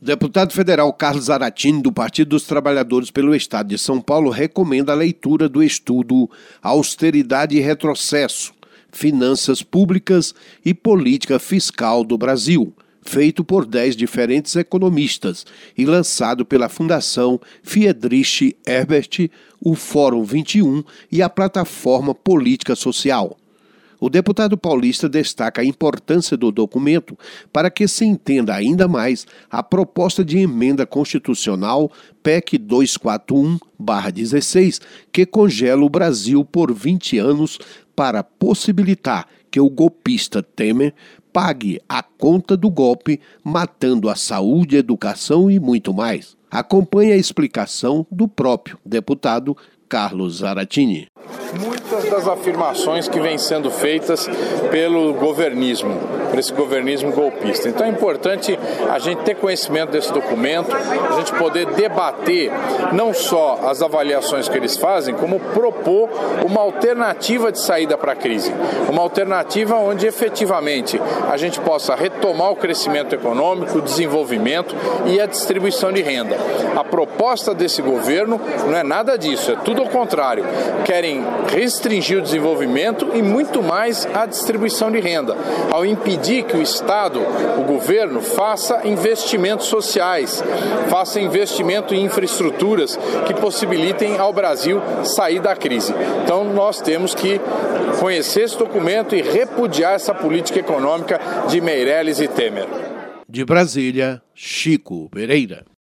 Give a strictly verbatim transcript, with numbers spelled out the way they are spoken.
O deputado federal Carlos Zaratini, do Partido dos Trabalhadores pelo Estado de São Paulo, recomenda a leitura do estudo Austeridade e Retrocesso, Finanças Públicas e Política Fiscal do Brasil, feito por dez diferentes economistas e lançado pela Fundação Friedrich Ebert, o Fórum vinte e um e a Plataforma Política Social. O deputado paulista destaca a importância do documento para que se entenda ainda mais a proposta de emenda constitucional P E C duzentos e quarenta e um barra dezesseis, que congela o Brasil por vinte anos para possibilitar que o golpista Temer pague a conta do golpe, matando a saúde, a educação e muito mais. Acompanhe a explicação do próprio deputado Carlos Zaratini. Muitas das afirmações que vêm sendo feitas pelo governismo, por esse governismo golpista. Então é importante a gente ter conhecimento desse documento, a gente poder debater não só as avaliações que eles fazem, como propor uma alternativa de saída para a crise. Uma alternativa onde efetivamente a gente possa retomar o crescimento econômico, o desenvolvimento e a distribuição de renda. A proposta desse governo não é nada disso, é tudo ao contrário. Querem restringir o desenvolvimento e muito mais a distribuição de renda, ao impedir que o Estado, o governo, faça investimentos sociais, faça investimento em infraestruturas que possibilitem ao Brasil sair da crise. Então nós temos que conhecer esse documento e repudiar essa política econômica de Meirelles e Temer. De Brasília, Chico Pereira.